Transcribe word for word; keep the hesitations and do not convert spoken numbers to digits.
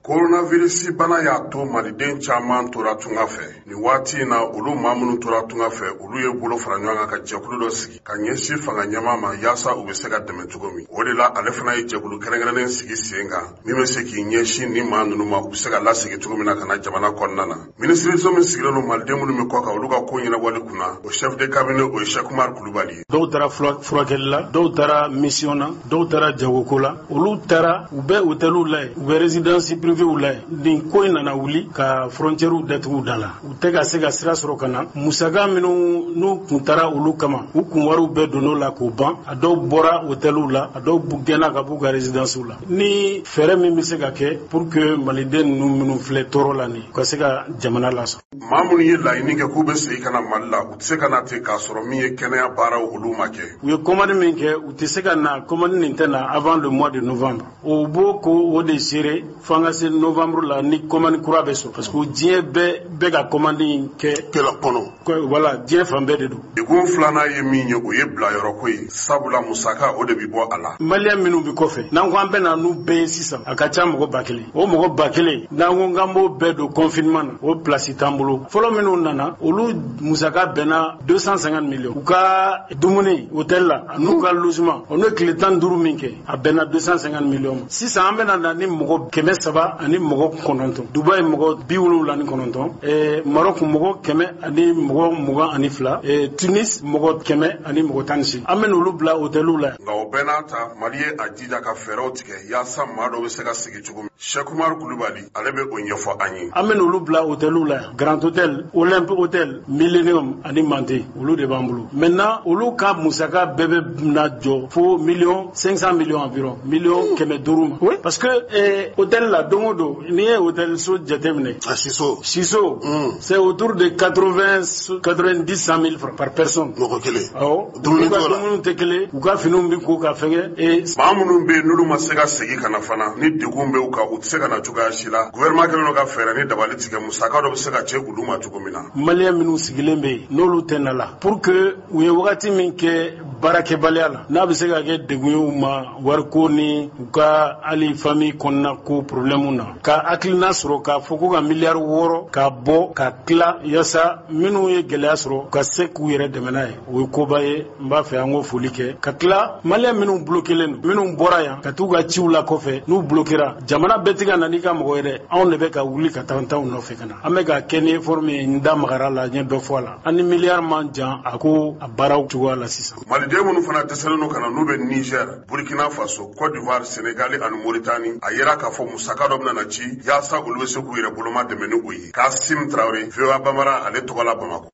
Coronavirus bana y'a to maliden caman tora tunga fɛ. Ni waati in na olu maa minnu tora tunga fɛ, olu ye bolo fara ɲɔgɔn kan ka jɛkulu dɔ sigi ka ɲɛsin fanga ɲɛmaa ma yaasa u bɛ se ka dɛmɛ cogo min. O de la ale fana ye jɛkulu kɛrɛnkɛrɛnnen sigi sen kan min bɛ se k'i ɲɛsin ni maa ninnu ma u bɛ se ka lasigi cogo min na ka na jamana kɔnɔna na. Minisiriso min sigilen don maliden minnu bɛ kɔ kan olu ka ko ɲɛnabɔli kunna, o chef de cabinet o ye Cheikh Oumar Coulibaly. Dɔw taara furakɛli la, dɔw taara mission na, dɔw taara jagoko la, olu taara u bɛ hôteliw la yen, u bɛ résidence privée la yen. Nin ko in nana wuli ka frontières datugu da la. U tɛ ka se ka sira sɔrɔ ka na. Musaka minnu n'u kun taara olu kama, u kun wariw bɛɛ donn'o la k'o ban. A dɔw bɔra hôteliw la, a dɔw gɛnna ka b'u ka résidence la. Ni fɛɛrɛ min bɛ se ka kɛ pour que maliden ninnu minnu filɛ tɔɔrɔ la nin u ka se ka jamana lasɔrɔ. Maa minnu ye laɲini kɛ k'u bɛ segin ka na Mali la, u tɛ se ka na ten k'a sɔrɔ min ye kɛnɛya baaraw olu ma kɛ. U ye commande min kɛ, u tɛ se ka na commande nin tɛ na avant le mois de novembre. O b'o ko o de seere f'an ka se novembre la ni commande kura bɛ sɔrɔ parce que diɲɛ bɛɛ bɛ ka commande in kɛ kɛlɛ kɔnɔ. Voilà, diɲɛ fan bɛɛ de don. Degun filanan ye min ye o ye bilayɔrɔ ko ye, sabula musaka o de bɛ bɔ a la. Maliyɛn minnu bɛ kɔfɛ n'an ko an bɛ na n'u bɛɛ ye sisan a ka ca mɔgɔ ba kelen. O mɔgɔ ba kelen n'an ko k'an b'o bɛɛ don confinement na o place t'an bolo. Fɔlɔ minnu nana olu musaka bɛnna deux cent cinquante millions. U ka dumuni hôtel la n'u ka logement o n'o ye tile tan ni duuru min kɛ a bɛnna deux cent cinquante millions. Sisan an bɛ na ni mɔgɔ kɛmɛ saba ani mɔgɔ kɔnɔntɔn. Dubai mɔgɔ bi wolonwula ni kɔnɔntɔn, eh, Maroc mɔgɔ kɛmɛ ani mɔgɔ mugan ani fila, eh, Tunis mɔgɔ kɛmɛ ani mɔgɔ tan ni seegin. An bɛ n'olu bila hôteliw la. Nka o bɛɛ n'a ta Mali ye a jija ka fɛɛrɛw tigɛ yaasa maa dɔw bɛ se ka sigi cogo min. Cheikh Oumar Coulibaly ale bɛ o ɲɛfɔ an ye. An bɛ n'olu bila hôteliw la, Grand Hôtel, Olympe Hôtel, Millennium ani Mante, olu de b'an bolo. Maintenant olu ka musaka bɛɛ bɛ na jɔ fo million cinq cent millions environ, million kɛmɛ duuru ma. Oui, parce que eh, hôtel la don o don n'i ye hôtel so jateminɛ. A Siso. Siso, mm. c'est autour de quatre-vingts, quatre-vingt-dix, cent mille francs par personne. Mɔgɔ kelen. Awɔ. Dumuni ko la. Dumuni tɛ kelen, u ka finiw bɛ ko ka fɛngɛ. Et maa minnu bɛ yen n'olu ma se ka segin ka na fana ni degun bɛ u kan u tɛ se ka na cogoya si la. Gouvernement kɛlen don ka fɛɛrɛ ni dabali tigɛ musaka dɔ bɛ se ka cɛ olu ma cogo min na. Maliyɛn minnu sigilen bɛ yen n'olu tɛ na la pour que u ye wagati min kɛ baarakɛbaliya la n'a bɛ se ka kɛ degun ye u ma wariko ni u ka hali famille kɔnɔna ko problème na ka hakilina sɔrɔ k'a fɔ ko ka miliyari wɔɔrɔ ka bɔ ka tila yaasa minnu ye gɛlɛya sɔrɔ ka se k'u yɛrɛ dɛmɛ n'a ye o ye koba ye n b'a fɛ an k'o foli kɛ ka tila maliyɛn minnu bloquelen don minnu bɔra yan ka t'u ka ciw la kɔfɛ n'u bloquera jamana bɛɛ tɛ ka na n'i ka mɔgɔ ye dɛ anw de bɛ ka wuli ka taa anw nɔfɛ ka na an bɛ ka kɛ ni effort min ye n da magara la n ye dɔ fɔ a la an ni miliyari man jan a ko a baaraw cogoya la sisan. Maliden minnu fana dɛsɛlen don ka na n'u bɛ Niger, Burkina Faso, Côte d'Ivoire, Sénégal ani Mauritanie a yera k'a fɔ musaka dɔ bɛna na ci yaasa olu bɛ se k'u yɛrɛ boloma dɛmɛ ni o ye. Kasim Traoré, V O A Bambara ale tɔgɔ la Bamakɔ.